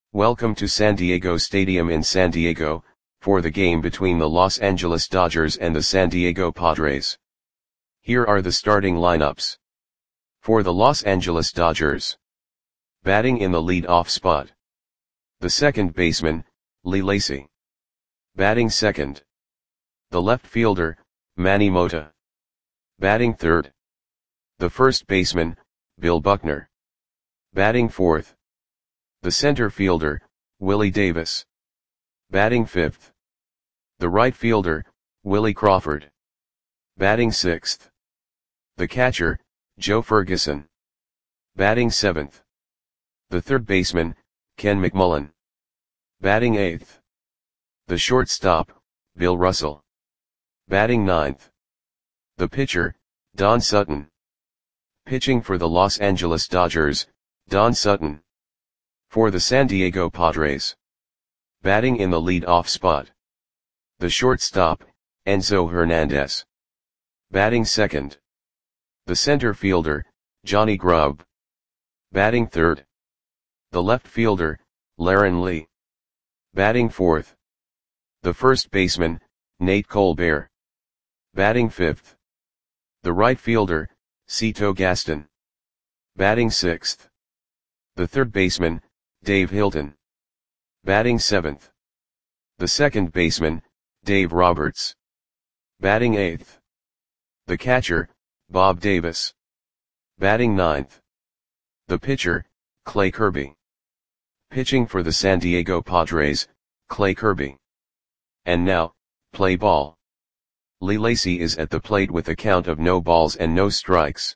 Welcome to San Diego Stadium in San Diego, for the game between the Los Angeles Dodgers and the San Diego Padres. Here are the starting lineups. For the Los Angeles Dodgers. Batting in the lead-off spot. The second baseman, Lee Lacy. Batting second. The left fielder, Manny Mota. Batting third. The first baseman, Bill Buckner. Batting fourth. The center fielder, Willie Davis. Batting fifth. The right fielder, Willie Crawford. Batting sixth. The catcher, Joe Ferguson. Batting seventh. The third baseman, Ken McMullen. Batting eighth. The shortstop, Bill Russell. Batting ninth. The pitcher, Don Sutton. Pitching for the Los Angeles Dodgers, Don Sutton. For the San Diego Padres. Batting in the lead-off spot. The shortstop, Enzo Hernandez. Batting second. The center fielder, Johnny Grubb. Batting third. The left fielder, Laren Lee. Batting fourth. The first baseman, Nate Colbert. Batting fifth. The right fielder, Cito Gaston. Batting sixth. The third baseman, Dave Hilton. Batting seventh. The second baseman, Dave Roberts. Batting eighth. The catcher, Bob Davis. Batting ninth. The pitcher, Clay Kirby. Pitching for the San Diego Padres, Clay Kirby. And now, play ball. Lee Lacy is at the plate with a count of no balls and no strikes.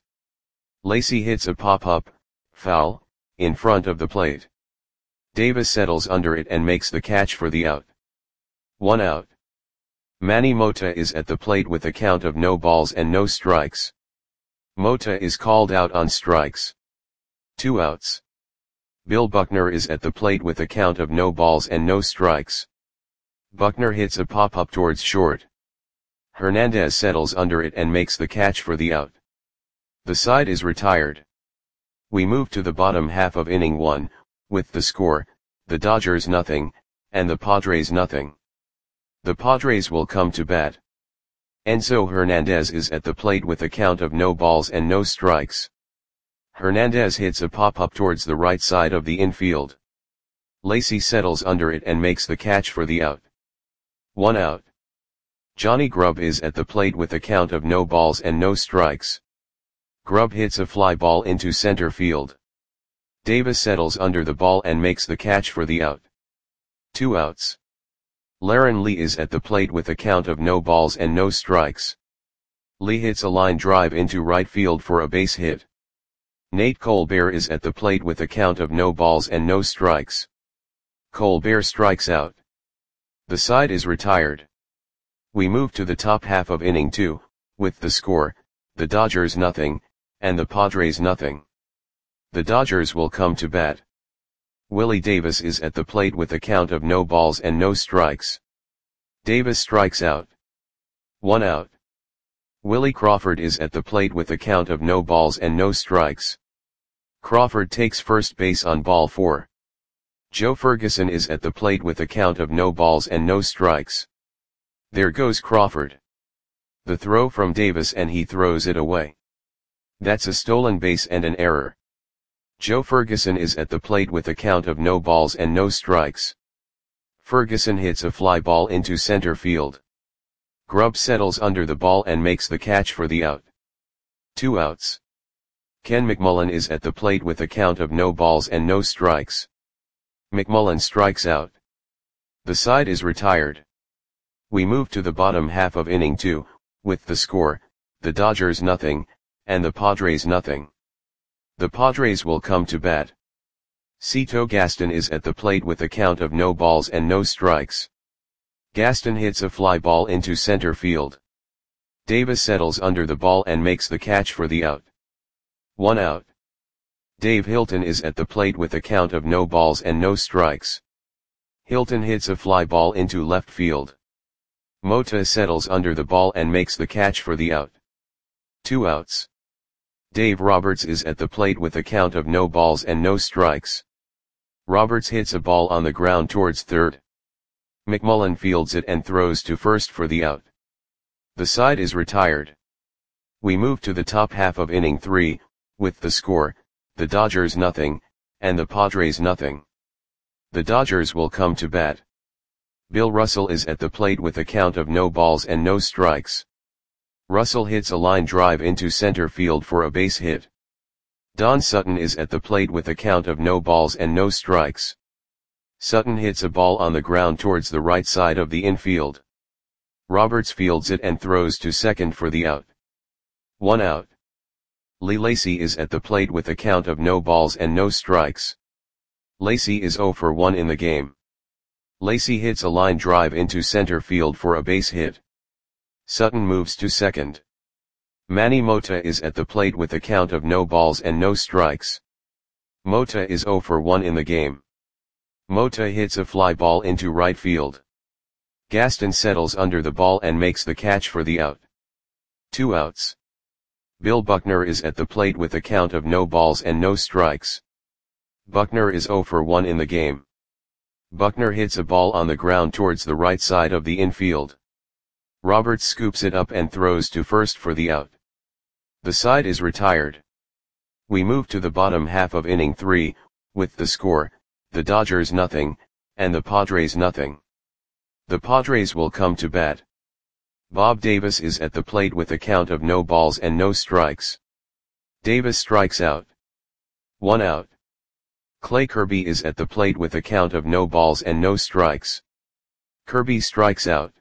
Lacy hits a pop-up, foul, in front of the plate. Davis settles under it and makes the catch for the out. 1 out. Manny Mota is at the plate with a count of no balls and no strikes. Mota is called out on strikes. 2 outs. Bill Buckner is at the plate with a count of no balls and no strikes. Buckner hits a pop-up towards short. Hernandez settles under it and makes the catch for the out. The side is retired. We move to the bottom half of inning 1, with the score, the Dodgers nothing, and the Padres nothing. The Padres will come to bat. Enzo Hernandez is at the plate with a count of no balls and no strikes. Hernandez hits a pop-up towards the right side of the infield. Lacy settles under it and makes the catch for the out. 1 out. Johnny Grubb is at the plate with a count of no balls and no strikes. Grubb hits a fly ball into center field. Davis settles under the ball and makes the catch for the out. 2 outs. Laren Lee is at the plate with a count of no balls and no strikes. Lee hits a line drive into right field for a base hit. Nate Colbert is at the plate with a count of no balls and no strikes. Colbert strikes out. The side is retired. We move to the top half of inning 2, with the score, the Dodgers nothing, and the Padres nothing. The Dodgers will come to bat. Willie Davis is at the plate with a count of no balls and no strikes. Davis strikes out. 1 out. Willie Crawford is at the plate with a count of no balls and no strikes. Crawford takes first base on ball 4. Joe Ferguson is at the plate with a count of no balls and no strikes. There goes Crawford. The throw from Davis and he throws it away. That's a stolen base and an error. Joe Ferguson is at the plate with a count of no balls and no strikes. Ferguson hits a fly ball into center field. Grubb settles under the ball and makes the catch for the out. 2 outs. Ken McMullen is at the plate with a count of no balls and no strikes. McMullen strikes out. The side is retired. We move to the bottom half of inning 2, with the score, the Dodgers nothing, and the Padres nothing. The Padres will come to bat. Cito Gaston is at the plate with a count of no balls and no strikes. Gaston hits a fly ball into center field. Davis settles under the ball and makes the catch for the out. 1 out. Dave Hilton is at the plate with a count of no balls and no strikes. Hilton hits a fly ball into left field. Mota settles under the ball and makes the catch for the out. 2 outs. Dave Roberts is at the plate with a count of no balls and no strikes. Roberts hits a ball on the ground towards third. McMullen fields it and throws to first for the out. The side is retired. We move to the top half of inning 3, with the score, the Dodgers nothing, and the Padres nothing. The Dodgers will come to bat. Bill Russell is at the plate with a count of no balls and no strikes. Russell hits a line drive into center field for a base hit. Don Sutton is at the plate with a count of no balls and no strikes. Sutton hits a ball on the ground towards the right side of the infield. Roberts fields it and throws to second for the out. 1 out. Lee Lacy is at the plate with a count of no balls and no strikes. Lacy is 0 for 1 in the game. Lacy hits a line drive into center field for a base hit. Sutton moves to second. Manny Mota is at the plate with a count of no balls and no strikes. Mota is 0 for 1 in the game. Mota hits a fly ball into right field. Gaston settles under the ball and makes the catch for the out. 2 outs. Bill Buckner is at the plate with a count of no balls and no strikes. Buckner is 0 for 1 in the game. Buckner hits a ball on the ground towards the right side of the infield. Roberts scoops it up and throws to first for the out. The side is retired. We move to the bottom half of inning 3, with the score, the Dodgers nothing, and the Padres nothing. The Padres will come to bat. Bob Davis is at the plate with a count of no balls and no strikes. Davis strikes out. 1 out. Clay Kirby is at the plate with a count of no balls and no strikes. Kirby strikes out.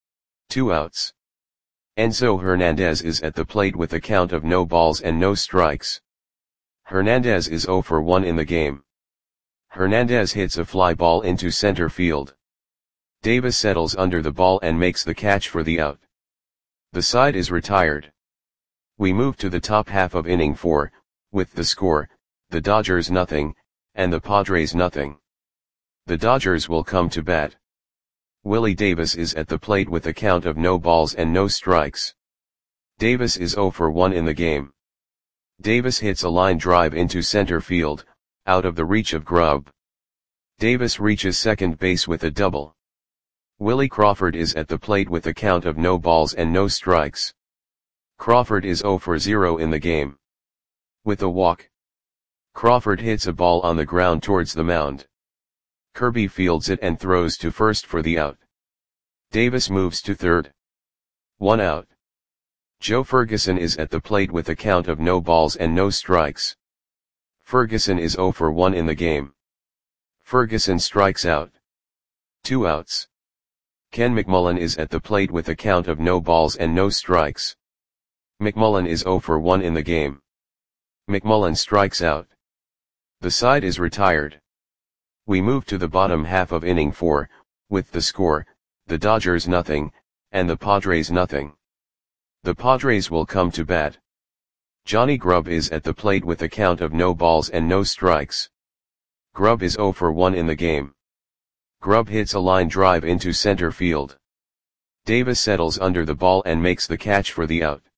2 outs. Enzo Hernandez is at the plate with a count of no balls and no strikes. Hernandez is 0 for 1 in the game. Hernandez hits a fly ball into center field. Davis settles under the ball and makes the catch for the out. The side is retired. We move to the top half of inning 4, with the score, the Dodgers nothing, and the Padres nothing. The Dodgers will come to bat. Willie Davis is at the plate with a count of no balls and no strikes. Davis is 0 for 1 in the game. Davis hits a line drive into center field, out of the reach of Grubb. Davis reaches second base with a double. Willie Crawford is at the plate with a count of no balls and no strikes. Crawford is 0 for 0 in the game. With a walk. Crawford hits a ball on the ground towards the mound. Kirby fields it and throws to first for the out. Davis moves to third. 1 out. Joe Ferguson is at the plate with a count of no balls and no strikes. Ferguson is 0 for 1 in the game. Ferguson strikes out. 2 outs. Ken McMullen is at the plate with a count of no balls and no strikes. McMullen is 0 for 1 in the game. McMullen strikes out. The side is retired. We move to the bottom half of inning 4, with the score, the Dodgers nothing, and the Padres nothing. The Padres will come to bat. Johnny Grubb is at the plate with a count of no balls and no strikes. Grubb is 0 for 1 in the game. Grubb hits a line drive into center field. Davis settles under the ball and makes the catch for the out.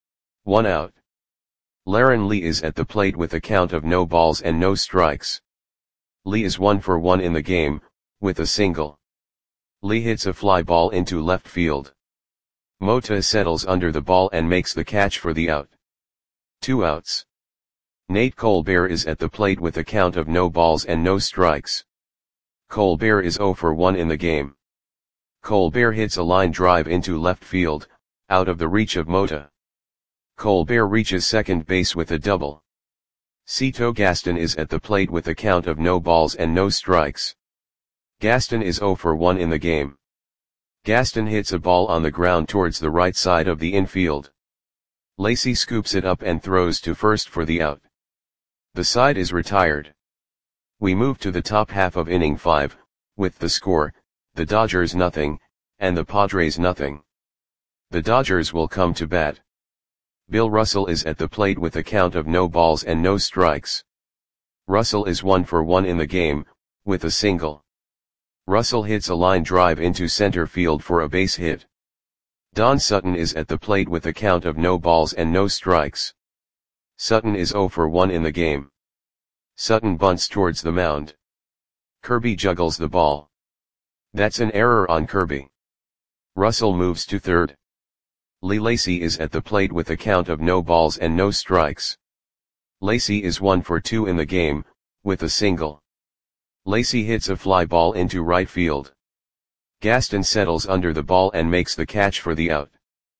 1 out. Laron Lee is at the plate with a count of no balls and no strikes. Lee is 1 for 1 in the game, with a single. Lee hits a fly ball into left field. Mota settles under the ball and makes the catch for the out. 2 outs. Nate Colbert is at the plate with a count of no balls and no strikes. Colbert is 0 for 1 in the game. Colbert hits a line drive into left field, out of the reach of Mota. Colbert reaches second base with a double. Cito Gaston is at the plate with a count of no balls and no strikes. Gaston is 0 for 1 in the game. Gaston hits a ball on the ground towards the right side of the infield. Lacy scoops it up and throws to first for the out. The side is retired. We move to the top half of inning 5, with the score, the Dodgers nothing, and the Padres nothing. The Dodgers will come to bat. Bill Russell is at the plate with a count of no balls and no strikes. Russell is 1 for 1 in the game, with a single. Russell hits a line drive into center field for a base hit. Don Sutton is at the plate with a count of no balls and no strikes. Sutton is 0 for 1 in the game. Sutton bunts towards the mound. Kirby juggles the ball. That's an error on Kirby. Russell moves to third. Lee Lacy is at the plate with a count of no balls and no strikes. Lacy is 1 for 2 in the game, with a single. Lacy hits a fly ball into right field. Gaston settles under the ball and makes the catch for the out.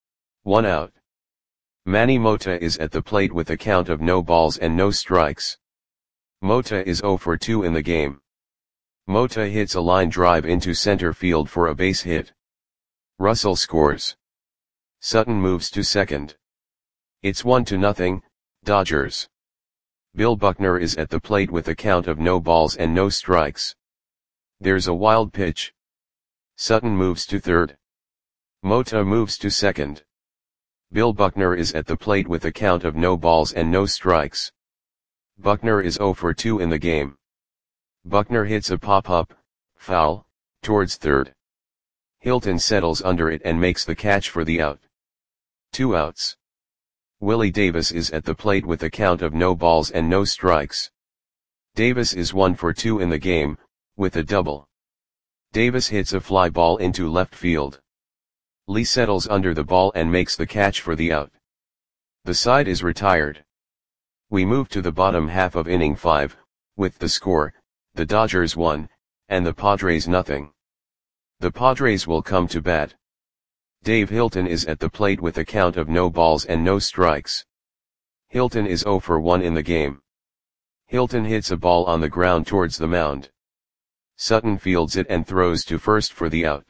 1 out. Manny Mota is at the plate with a count of no balls and no strikes. Mota is 0 for 2 in the game. Mota hits a line drive into center field for a base hit. Russell scores. Sutton moves to second. It's 1-0, Dodgers. Bill Buckner is at the plate with a count of no balls and no strikes. There's a wild pitch. Sutton moves to third. Mota moves to second. Bill Buckner is at the plate with a count of no balls and no strikes. Buckner is 0 for 2 in the game. Buckner hits a pop-up, foul, towards third. Hilton settles under it and makes the catch for the out. 2 outs. Willie Davis is at the plate with a count of no balls and no strikes. Davis is 1 for 2 in the game, with a double. Davis hits a fly ball into left field. Lee settles under the ball and makes the catch for the out. The side is retired. We move to the bottom half of inning 5, with the score, the Dodgers 1, and the Padres nothing. The Padres will come to bat. Dave Hilton is at the plate with a count of no balls and no strikes. Hilton is 0 for 1 in the game. Hilton hits a ball on the ground towards the mound. Sutton fields it and throws to first for the out.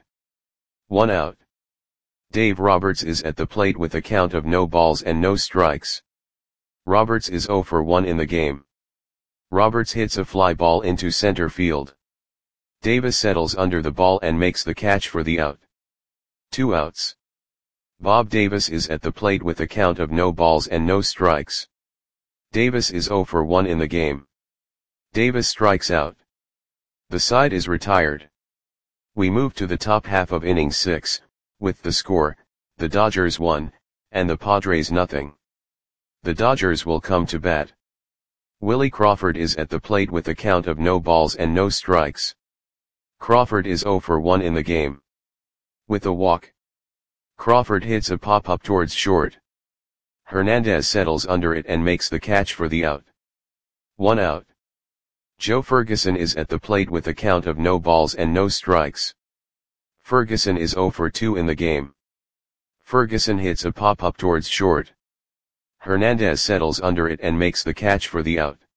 1 out. Dave Roberts is at the plate with a count of no balls and no strikes. Roberts is 0 for 1 in the game. Roberts hits a fly ball into center field. Davis settles under the ball and makes the catch for the out. 2 outs. Bob Davis is at the plate with a count of no balls and no strikes. Davis is 0 for 1 in the game. Davis strikes out. The side is retired. We move to the top half of inning 6, with the score, the Dodgers 1, and the Padres nothing. The Dodgers will come to bat. Willie Crawford is at the plate with a count of no balls and no strikes. Crawford is 0 for 1 in the game. With a walk. Crawford hits a pop-up towards short. Hernandez settles under it and makes the catch for the out. 1 out. Joe Ferguson is at the plate with a count of no balls and no strikes. Ferguson is 0 for 2 in the game. Ferguson hits a pop-up towards short. Hernandez settles under it and makes the catch for the out.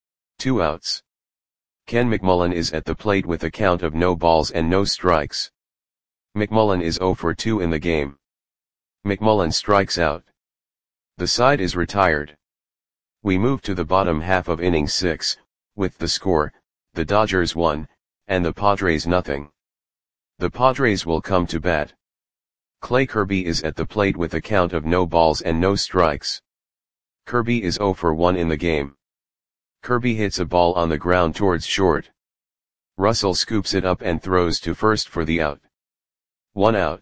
2 outs. Ken McMullen is at the plate with a count of no balls and no strikes. McMullen is 0 for 2 in the game. McMullen strikes out. The side is retired. We move to the bottom half of inning 6, with the score, the Dodgers 1, and the Padres nothing. The Padres will come to bat. Clay Kirby is at the plate with a count of no balls and no strikes. Kirby is 0 for 1 in the game. Kirby hits a ball on the ground towards short. Russell scoops it up and throws to first for the out. 1 out.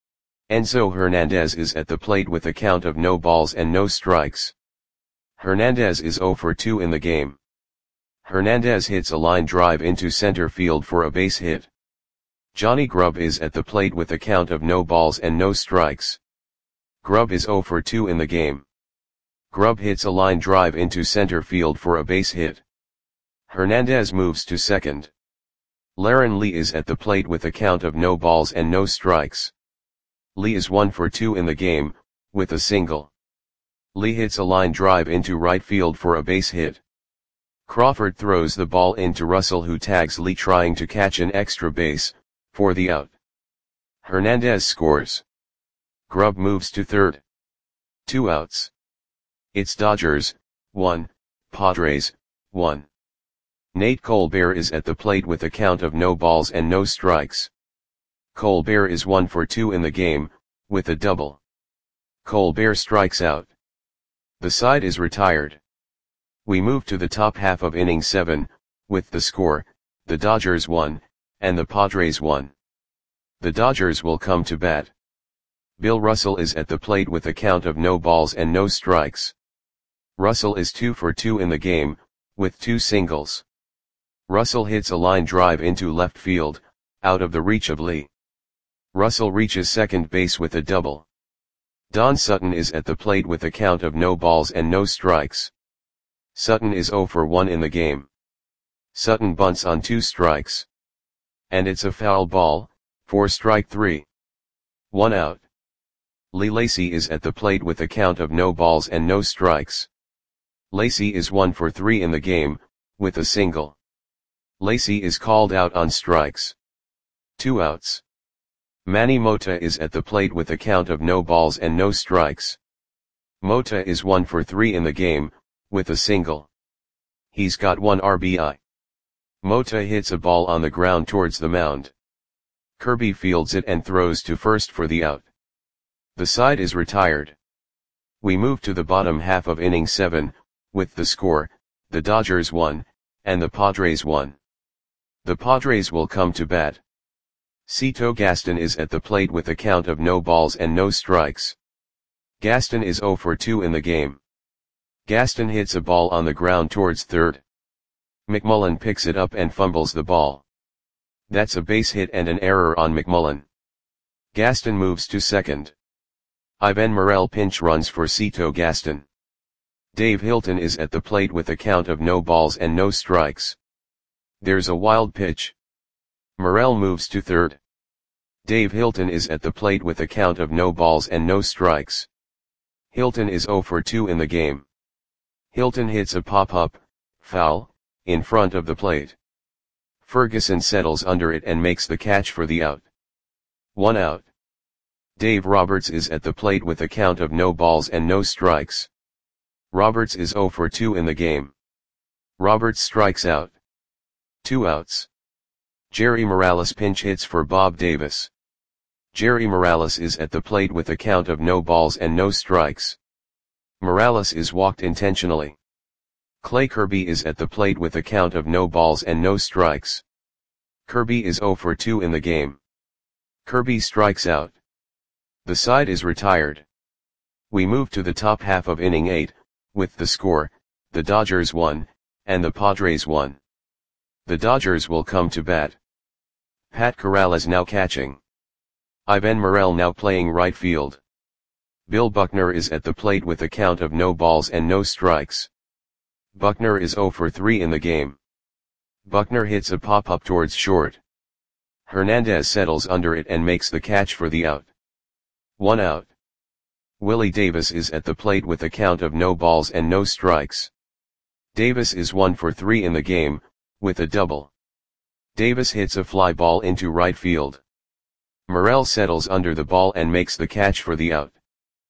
Enzo Hernandez is at the plate with a count of no balls and no strikes. Hernandez is 0 for 2 in the game. Hernandez hits a line drive into center field for a base hit. Johnny Grubb is at the plate with a count of no balls and no strikes. Grubb is 0 for 2 in the game. Grubb hits a line drive into center field for a base hit. Hernandez moves to second. Laren Lee is at the plate with a count of no balls and no strikes. Lee is 1 for 2 in the game, with a single. Lee hits a line drive into right field for a base hit. Crawford throws the ball into Russell, who tags Lee trying to catch an extra base, for the out. Hernandez scores. Grubb moves to third. 2 outs. It's Dodgers 1, Padres 1. Nate Colbert is at the plate with a count of no balls and no strikes. Colbert is 1 for 2 in the game, with a double. Colbert strikes out. The side is retired. We move to the top half of inning 7, with the score, the Dodgers 1, and the Padres 1. The Dodgers will come to bat. Bill Russell is at the plate with a count of no balls and no strikes. Russell is 2 for 2 in the game, with 2 singles. Russell hits a line drive into left field, out of the reach of Lee. Russell reaches second base with a double. Don Sutton is at the plate with a count of no balls and no strikes. Sutton is 0 for 1 in the game. Sutton bunts on 2 strikes. And it's a foul ball, for strike 3. 1 out. Lee Lacy is at the plate with a count of no balls and no strikes. Lacy is 1 for 3 in the game, with a single. Lacy is called out on strikes. 2 outs. Manny Mota is at the plate with a count of no balls and no strikes. Mota is 1 for 3 in the game, with a single. He's got 1 RBI. Mota hits a ball on the ground towards the mound. Kirby fields it and throws to first for the out. The side is retired. We move to the bottom half of inning 7, with the score, the Dodgers 1, and the Padres 1. The Padres will come to bat. Cito Gaston is at the plate with a count of no balls and no strikes. Gaston is 0 for 2 in the game. Gaston hits a ball on the ground towards third. McMullen picks it up and fumbles the ball. That's a base hit and an error on McMullen. Gaston moves to second. Ivan Morel pinch runs for Cito Gaston. Dave Hilton is at the plate with a count of no balls and no strikes. There's a wild pitch. Morel moves to third. Dave Hilton is at the plate with a count of no balls and no strikes. Hilton is 0 for 2 in the game. Hilton hits a pop-up, foul, in front of the plate. Ferguson settles under it and makes the catch for the out. 1 out. Dave Roberts is at the plate with a count of no balls and no strikes. Roberts is 0 for 2 in the game. Roberts strikes out. 2 outs. Jerry Morales pinch hits for Bob Davis. Jerry Morales is at the plate with a count of no balls and no strikes. Morales is walked intentionally. Clay Kirby is at the plate with a count of no balls and no strikes. Kirby is 0 for 2 in the game. Kirby strikes out. The side is retired. We move to the top half of inning 8, with the score, the Dodgers 1, and the Padres 1. The Dodgers will come to bat. Pat Corrales now catching. Ivan Morel now playing right field. Bill Buckner is at the plate with a count of no balls and no strikes. Buckner is 0 for 3 in the game. Buckner hits a pop-up towards short. Hernandez settles under it and makes the catch for the out. 1 out. Willie Davis is at the plate with a count of no balls and no strikes. Davis is 1 for 3 in the game, with a double. Davis hits a fly ball into right field. Morel settles under the ball and makes the catch for the out.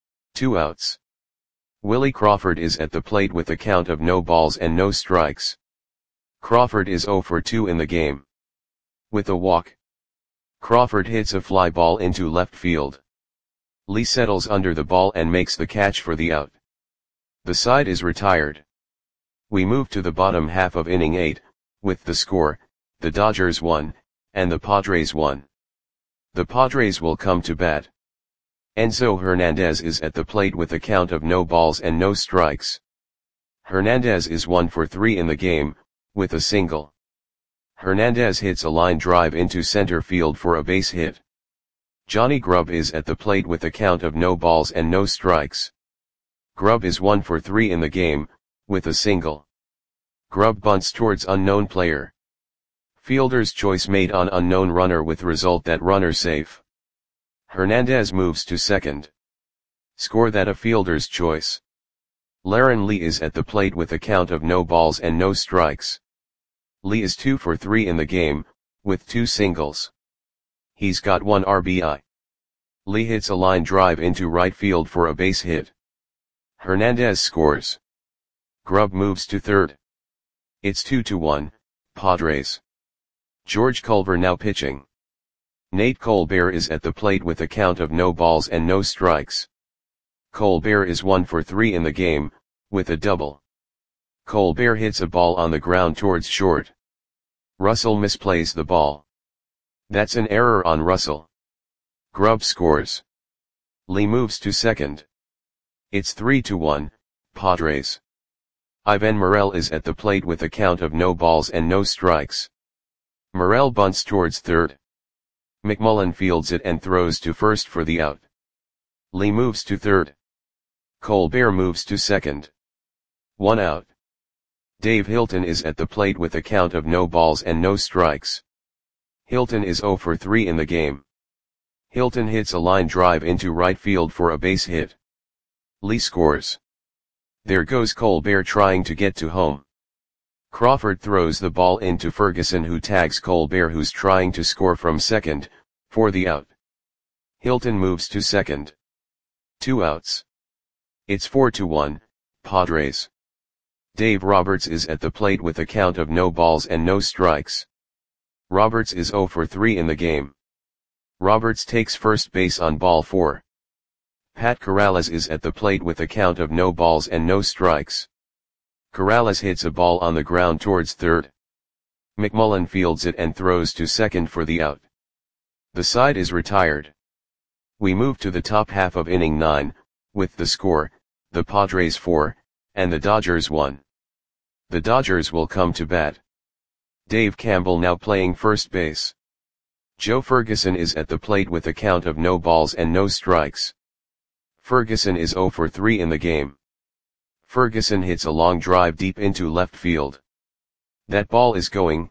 2 outs. Willie Crawford is at the plate with a count of no balls and no strikes. Crawford is 0 for 2 in the game. With a walk. Crawford hits a fly ball into left field. Lee settles under the ball and makes the catch for the out. The side is retired. We move to the bottom half of inning 8, with the score, the Dodgers 1, and the Padres 1. The Padres will come to bat. Enzo Hernandez is at the plate with a count of no balls and no strikes. Hernandez is 1 for 3 in the game, with a single. Hernandez hits a line drive into center field for a base hit. Johnny Grubb is at the plate with a count of no balls and no strikes. Grubb is 1 for 3 in the game, with a single. Grubb bunts towards unknown player. Fielder's choice made on unknown runner with result that runner safe. Hernandez moves to second. Score that a fielder's choice. Laren Lee is at the plate with a count of no balls and no strikes. Lee is 2 for 3 in the game, with 2 singles. He's got 1 RBI. Lee hits a line drive into right field for a base hit. Hernandez scores. Grubb moves to third. It's 2-1, Padres. George Culver now pitching. Nate Colbert is at the plate with a count of no balls and no strikes. Colbert is 1 for 3 in the game, with a double. Colbert hits a ball on the ground towards short. Russell misplays the ball. That's an error on Russell. Grubb scores. Lee moves to second. It's 3-1, Padres. Ivan Morel is at the plate with a count of no balls and no strikes. Morel bunts towards third. McMullen fields it and throws to first for the out. Lee moves to third. Colbert moves to second. 1 out. Dave Hilton is at the plate with a count of no balls and no strikes. Hilton is 0 for 3 in the game. Hilton hits a line drive into right field for a base hit. Lee scores. There goes Colbert trying to get to home. Crawford throws the ball into Ferguson, who tags Colbert, who's trying to score from second, for the out. Hilton moves to second. 2 outs. It's 4-1, Padres. Dave Roberts is at the plate with a count of no balls and no strikes. Roberts is 0 for 3 in the game. Roberts takes first base on ball 4. Pat Corrales is at the plate with a count of no balls and no strikes. Corrales hits a ball on the ground towards third. McMullen fields it and throws to second for the out. The side is retired. We move to the top half of inning 9, with the score, the Padres 4, and the Dodgers 1. The Dodgers will come to bat. Dave Campbell now playing first base. Joe Ferguson is at the plate with a count of no balls and no strikes. Ferguson is 0 for 3 in the game. Ferguson hits a long drive deep into left field. That ball is gone.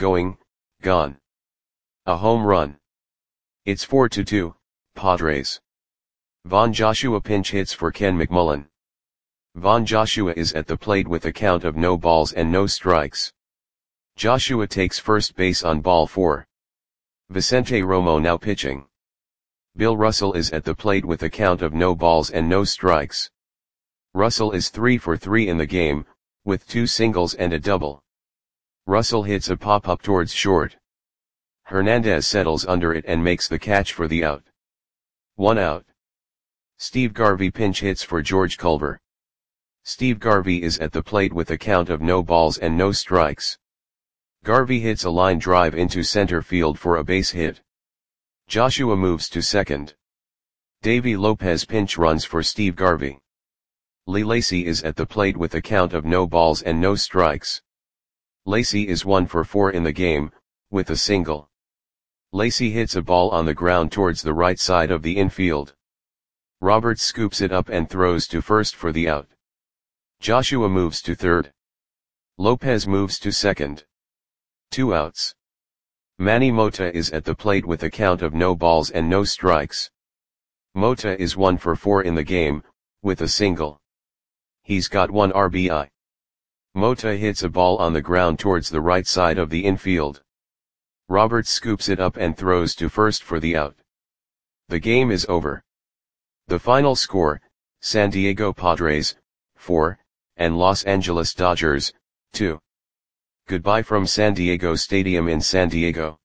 A home run. It's 4-2, Padres. Von Joshua pinch hits for Ken McMullen. Von Joshua is at the plate with a count of no balls and no strikes. Joshua takes first base on ball 4. Vicente Romo now pitching. Bill Russell is at the plate with a count of no balls and no strikes. Russell is 3 for 3 in the game, with 2 singles and a double. Russell hits a pop-up towards short. Hernandez settles under it and makes the catch for the out. 1 out. Steve Garvey pinch hits for George Culver. Steve Garvey is at the plate with a count of no balls and no strikes. Garvey hits a line drive into center field for a base hit. Joshua moves to second. Davy Lopez pinch runs for Steve Garvey. Lee Lacy is at the plate with a count of no balls and no strikes. Lacy is 1 for 4 in the game, with a single. Lacy hits a ball on the ground towards the right side of the infield. Roberts scoops it up and throws to first for the out. Joshua moves to third. Lopez moves to second. 2 outs. Manny Mota is at the plate with a count of no balls and no strikes. Mota is 1 for 4 in the game, with a single. He's got 1 RBI. Mota hits a ball on the ground towards the right side of the infield. Roberts scoops it up and throws to first for the out. The game is over. The final score, San Diego Padres, 4, and Los Angeles Dodgers, 2. Goodbye from San Diego Stadium in San Diego.